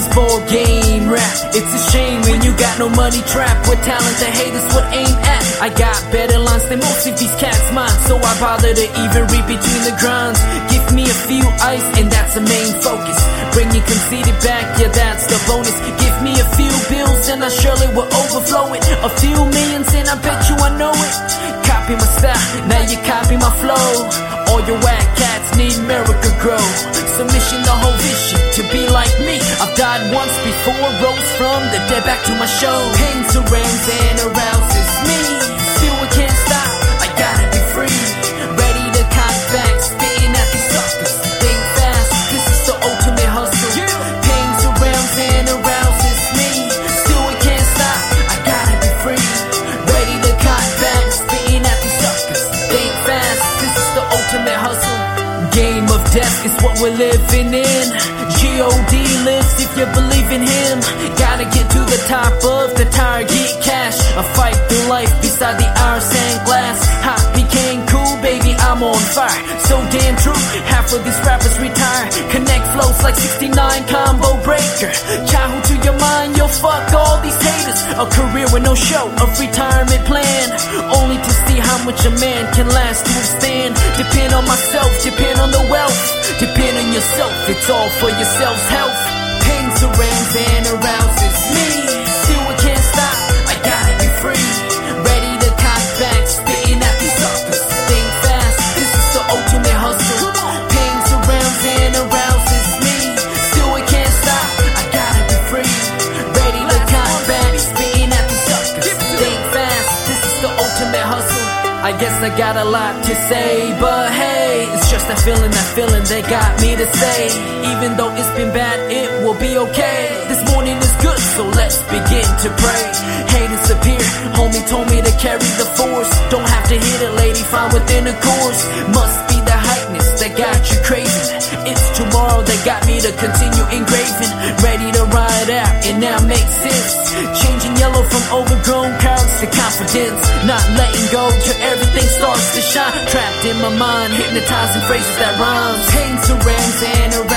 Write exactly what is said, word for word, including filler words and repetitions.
for game rap. It's a shame when you got no money trapped. With talent the haters would aim at. I got better lines than most of these cats mine, so I bother to even read between the grinds. Give me a few ice and that's the main focus. Bring your conceited back, yeah that's the bonus. Give me a few bills and I surely will overflow it. A few millions and I bet you I know it. Copy my style, now you copy my flow. All your whack cats need Miracle-Gro. Submission the whole vision to be like me. I've died once before, rose from the dead back to my show. Pain surrounds and arouses me. Still I can't stop, I gotta be free. Ready to cock back, spitting at these suckers. Think fast, this is the ultimate hustle. Pain surrounds and arouses me. Still I can't stop, I gotta be free. Ready to cock back, spitting at these suckers. Think fast, this is the ultimate hustle. Game of death is what we're living in. G O D lives if you believe in him. Gotta get to the top of the tower, get cash. I fight through life beside the iron sand glass. Hot became cool, baby, I'm on fire. So damn true, half of these rappers retire. Connect flows like sixty-nine combo breaker. Childhood to your mind, yo fuck all these haters. A career with no show, a retirement plan. Only to see how much a man can last to withstand. Depend on myself, depend on the wealth. Depend on yourself, it's all for yourself's health. Pain surrounds and arouses me. Still I can't stop, I gotta be free. Ready to cock back, spitting at these suckers. Think fast, this is the ultimate hustle. Pain surrounds and arouses me. Still I can't stop, I gotta be free. Ready to cock back, spitting at these suckers. Think fast, this is the ultimate hustle. I guess I got a lot to say, but hey, it's just that feeling, that feeling they got me to say. Even though it's been bad, it will be okay. This morning is good, so let's begin to pray. Haters appear, homie told me to carry the force. Don't have to hit it, lady, find within a course. Must be the hypeness that got you craving. It's tomorrow that got me to continue engraving. Ready to ride out, and now makes sense. Changing yellow from overgrown cards to confidence. Not letting go till everything starts to shine. Trapped in my mind, hypnotizing phrases that rhymes. Pain surrounds and